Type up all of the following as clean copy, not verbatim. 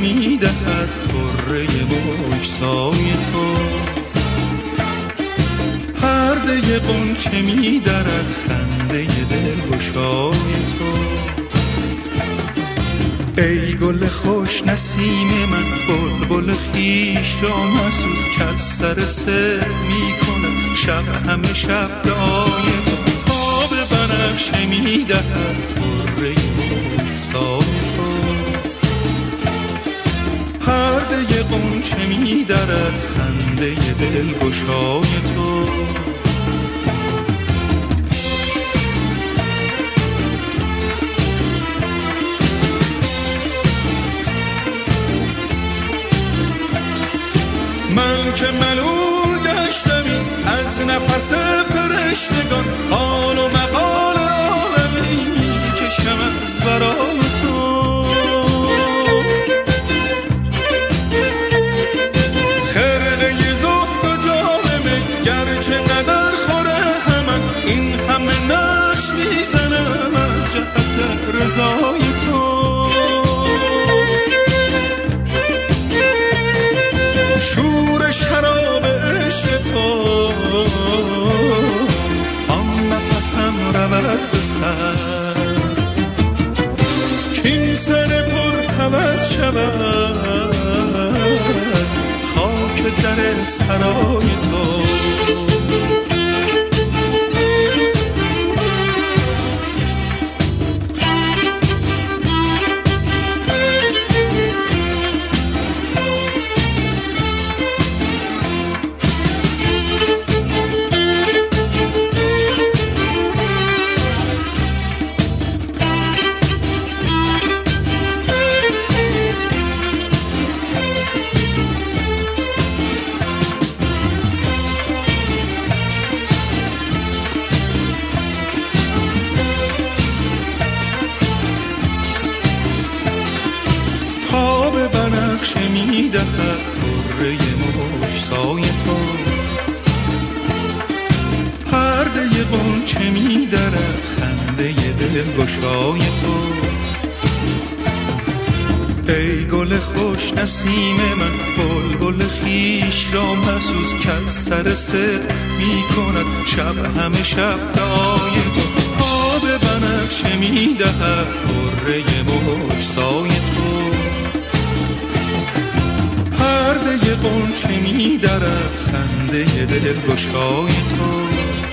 میدهد طره بگسای تو، پرده غنچه میدرد خنده دلگشای تو. ای گل خوش نسیم من، بلبل خویش را مسوز که از سر سر میکند شب همه شب دعای تو. تاب بنفشه میدهد طره بگسای تو، پرده غنچه میدرد خنده دلگشای تو. من که ملول گشتمی از نفس فرشتگان، حال و مقال عالمی کشم از برای تو. خرقه زهد و جام گرچه ندر خوره همن، این همه نقش میزنم از جهت رضای تو. شور شراب عشق تو آن نفسم رود ز سر، کین سر پر هوس شود خاک در سرای تو. بنفشه میدهد طره مشتای تو، پرده غنچه میدرد خنده دلگشای تو. ای گل خوش نسیم من، بلبل خویش را مسوز که از سر صدق میکند شب همه شب دعای تو. آب بنفشه میدهد طره مشتای تو، پرده غنچه میدرد خنده دلگشای تو.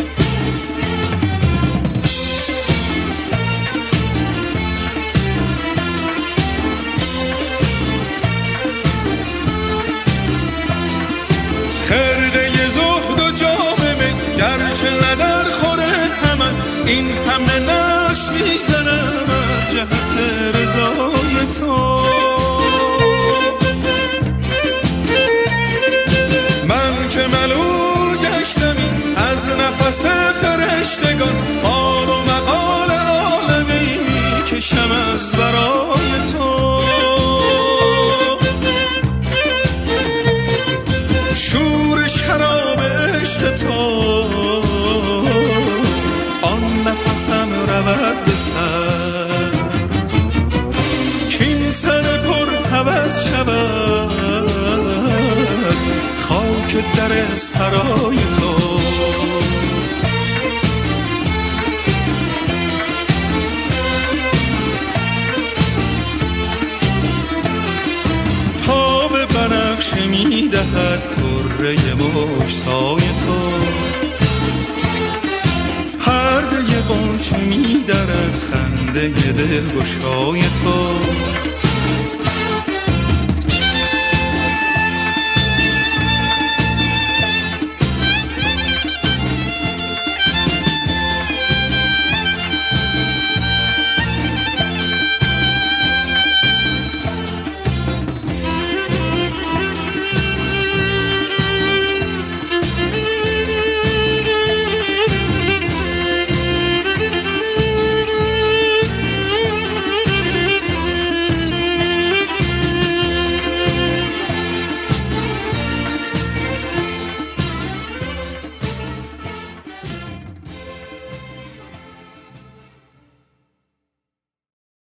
خرقه زهد و جام می گرچه ندر خوره همن، این همه نقش میزنم از جهت رضای تو. ملول گشتمی از نفس فرشتگان، حال و مقال عالمی کشم از برای تو. شور شراب عشق تو آن نفسم رود ز سر، کین سر پر هوس شود خاک در سرای تو. تاب بنفشه میدهد طره مشتای تو، پرده غنچه میدرد خنده دلگشای تو.